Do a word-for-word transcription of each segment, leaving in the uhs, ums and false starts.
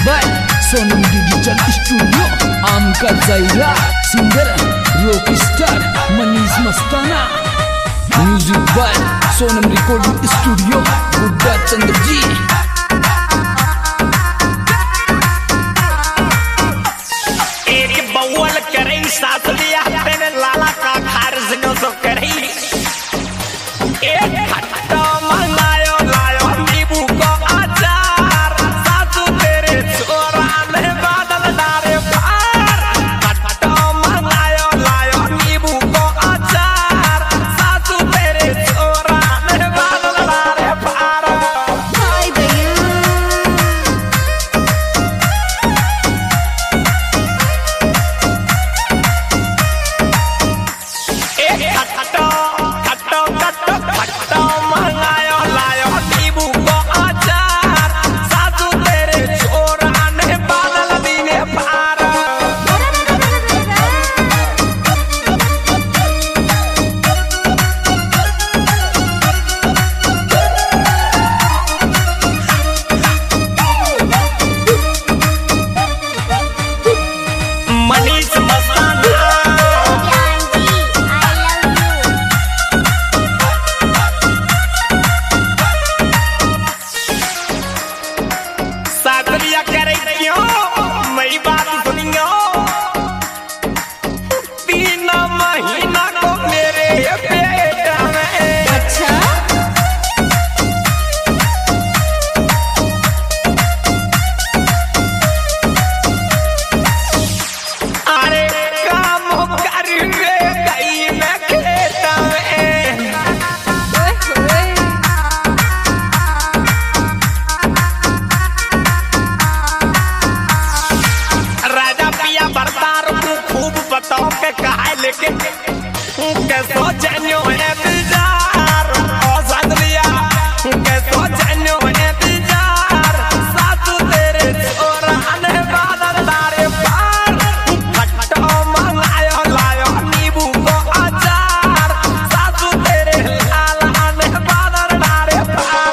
by Sonam Digital Studio. Amka Zaira, singer, rock star, Manish Mastana. Music by Sonam Recording Studio, Buddha Chandra Ji. एक बउल करे साथ लिया तेने लाला का खारज न तो करे एक खट्टा मंगायो लायो नींबू को अचार सासू तेरे छोरा ने बादल डारे पार खट्टा मंगायो लायो नींबू को अचार सासू तेरे छोरा ने बादल डारे पार हाय भैया कैसो जानियो है बिजार ओ सादलिया कैसो जानियो है बिजार सासू तेरे छोरा ने बादल डारे पार खट्टा मंगायो लायो नींबू को अचार सासू तेरे लाला ने बादल डारे पार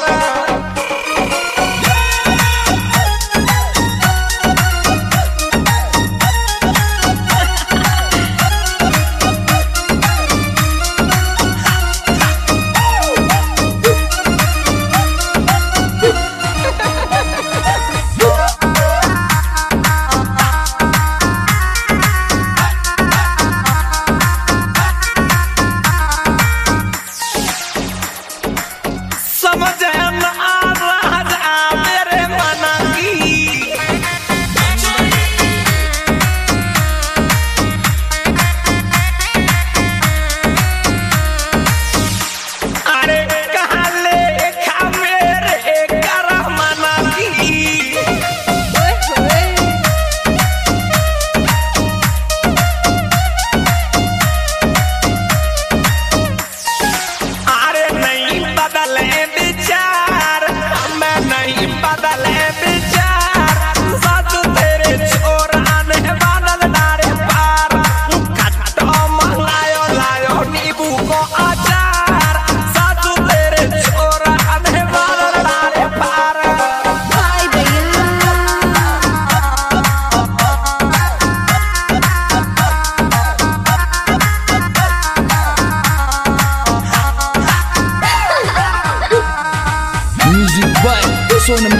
Sonam